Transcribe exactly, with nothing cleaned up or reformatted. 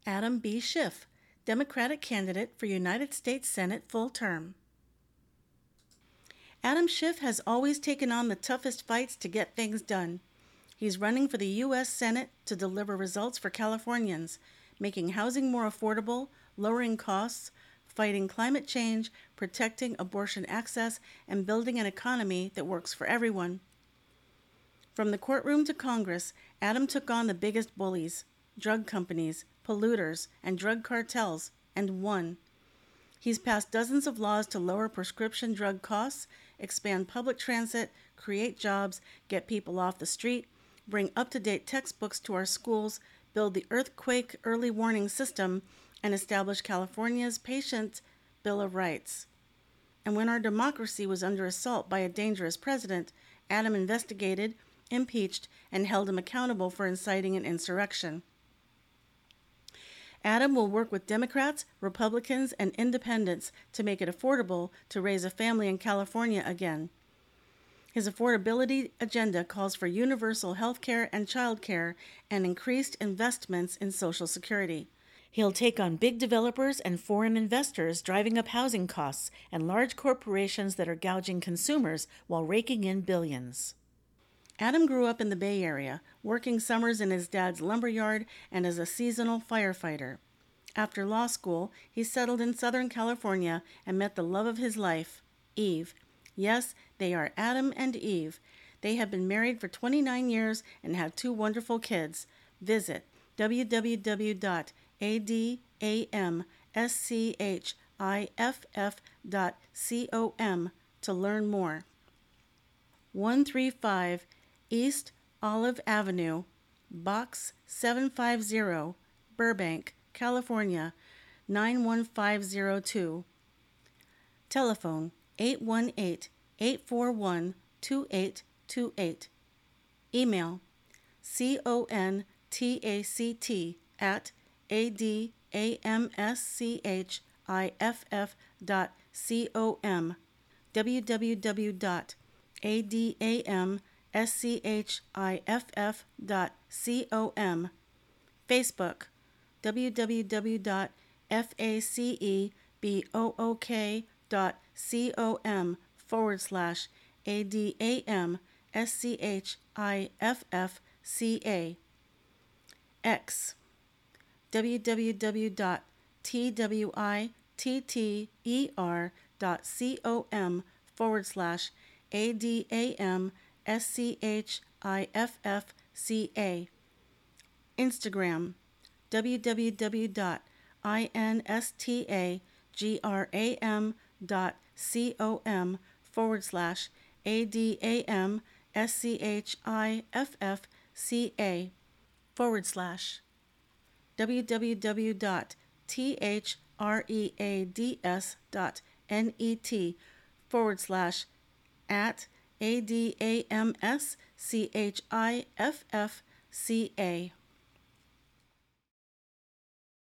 Adam B. Schiff, Democratic candidate for United States Senate full term. Adam Schiff has always taken on the toughest fights to get things done. He's running for the U S Senate to deliver results for Californians, making housing more affordable, lowering costs, fighting climate change, protecting abortion access, and building an economy that works for everyone. From the courtroom to Congress, Adam took on the biggest bullies, drug companies, polluters, and drug cartels, and won. He's passed dozens of laws to lower prescription drug costs, expand public transit, create jobs, get people off the street, bring up-to-date textbooks to our schools, build the earthquake early warning system, and establish California's Patient Bill of Rights. And when our democracy was under assault by a dangerous president, Adam investigated, impeached, and held him accountable for inciting an insurrection. Adam will work with Democrats, Republicans, and independents to make it affordable to raise a family in California again. His affordability agenda calls for universal health care and child care and increased investments in Social Security. He'll take on big developers and foreign investors driving up housing costs and large corporations that are gouging consumers while raking in billions. Adam grew up in the Bay Area, working summers in his dad's lumberyard and as a seasonal firefighter. After law school, he settled in Southern California and met the love of his life, Eve. Yes, they are Adam and Eve. They have been married for twenty-nine years and have two wonderful kids. Visit w w w dot adam schiff dot com to learn more. one thirty-five East Olive Avenue, Box seven fifty, Burbank, California, nine one five zero two. Telephone eight one eight, eight four one, two eight two eight. Email contact at adamschiff dot com. w w w dot adamschiff dot com. Facebook w w w dot facebook dot com forward slash adamschiffca. X w w w dot twitter dot com forward slash adamschiffca. Instagram w w w dot instagram dot com forward slash adamschiffca forward slash w w w dot threads dot net forward slash at adamschiffca.